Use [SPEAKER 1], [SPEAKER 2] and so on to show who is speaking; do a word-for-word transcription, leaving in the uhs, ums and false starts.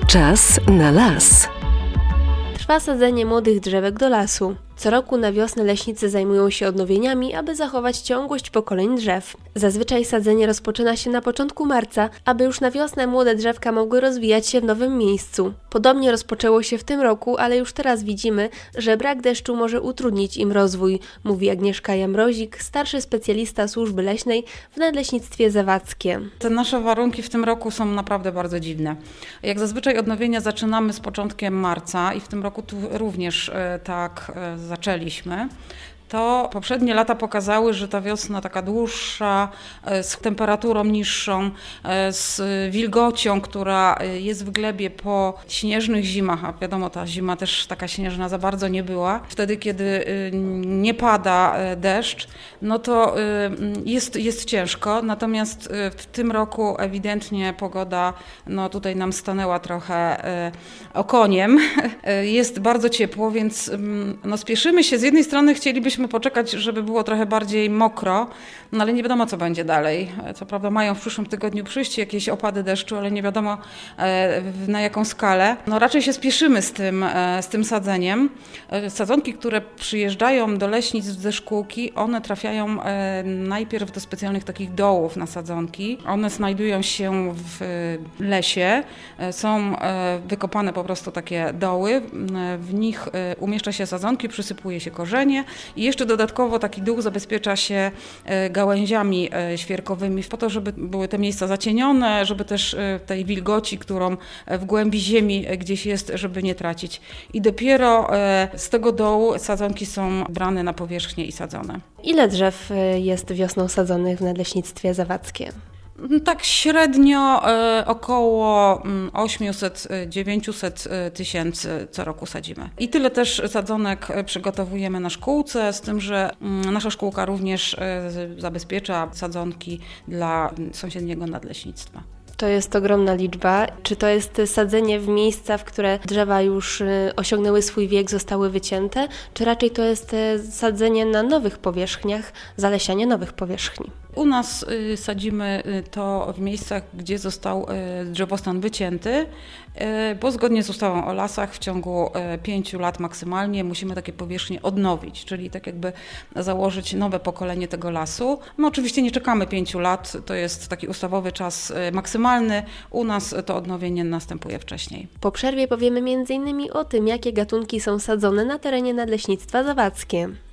[SPEAKER 1] Czas na las.
[SPEAKER 2] Trwa sadzenie młodych drzewek do lasu. Co roku na wiosnę leśnicy zajmują się odnowieniami, aby zachować ciągłość pokoleń drzew. Zazwyczaj sadzenie rozpoczyna się na początku marca, aby już na wiosnę młode drzewka mogły rozwijać się w nowym miejscu. Podobnie rozpoczęło się w tym roku, ale już teraz widzimy, że brak deszczu może utrudnić im rozwój, mówi Agnieszka Jamrozik, starszy specjalista służby leśnej w Nadleśnictwie Zawadzkie.
[SPEAKER 3] Te nasze warunki w tym roku są naprawdę bardzo dziwne. Jak zazwyczaj odnowienia zaczynamy z początkiem marca i w tym roku tu również e, tak e, zaczęliśmy, to poprzednie lata pokazały, że ta wiosna taka dłuższa, z temperaturą niższą, z wilgocią, która jest w glebie po śnieżnych zimach, a wiadomo, ta zima też taka śnieżna za bardzo nie była. Wtedy, kiedy nie pada deszcz, no to jest, jest ciężko, natomiast w tym roku ewidentnie pogoda no tutaj nam stanęła trochę okoniem. Jest bardzo ciepło, więc no spieszymy się. Z jednej strony chcielibyśmy poczekać, żeby było trochę bardziej mokro, no ale nie wiadomo, co będzie dalej. Co prawda mają w przyszłym tygodniu przyjść jakieś opady deszczu, ale nie wiadomo na jaką skalę. No raczej się spieszymy z tym, z tym sadzeniem. Sadzonki, które przyjeżdżają do leśnic ze szkółki, one trafiają najpierw do specjalnych takich dołów na sadzonki. One znajdują się w lesie, są wykopane po prostu takie doły, w nich umieszcza się sadzonki, przysypuje się korzenie i jeszcze dodatkowo taki dół zabezpiecza się gałęziami świerkowymi po to, żeby były te miejsca zacienione, żeby też tej wilgoci, którą w głębi ziemi gdzieś jest, żeby nie tracić. I dopiero z tego dołu sadzonki są brane na powierzchnię i sadzone.
[SPEAKER 2] Ile drzew jest wiosną sadzonych w Nadleśnictwie Zawadzkie?
[SPEAKER 3] Tak średnio około osiemset do dziewięciuset tysięcy co roku sadzimy. I tyle też sadzonek przygotowujemy na szkółce, z tym, że nasza szkółka również zabezpiecza sadzonki dla sąsiedniego nadleśnictwa.
[SPEAKER 2] To jest ogromna liczba. Czy to jest sadzenie w miejsca, w które drzewa już osiągnęły swój wiek, zostały wycięte, czy raczej to jest sadzenie na nowych powierzchniach, zalesianie nowych powierzchni?
[SPEAKER 3] U nas sadzimy to w miejscach, gdzie został drzewostan wycięty, bo zgodnie z ustawą o lasach w ciągu pięciu lat maksymalnie musimy takie powierzchnie odnowić, czyli tak jakby założyć nowe pokolenie tego lasu. No oczywiście nie czekamy pięciu lat, to jest taki ustawowy czas maksymalny. U nas to odnowienie następuje wcześniej.
[SPEAKER 2] Po przerwie powiemy między innymi o tym, jakie gatunki są sadzone na terenie Nadleśnictwa Zawadzkie.